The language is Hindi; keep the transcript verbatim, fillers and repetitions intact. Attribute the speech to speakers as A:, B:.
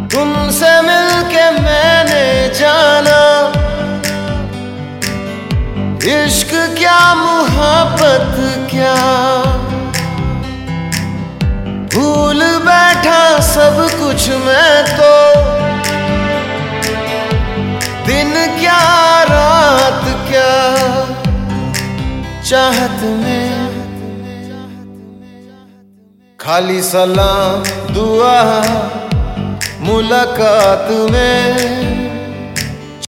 A: तुमसे मिलके मैंने जाना इश्क क्या मोहब्बत क्या, भूल बैठा सब कुछ मैं तो, दिन क्या रात क्या, चाहत में खाली सलाम दुआ मुलाकात में।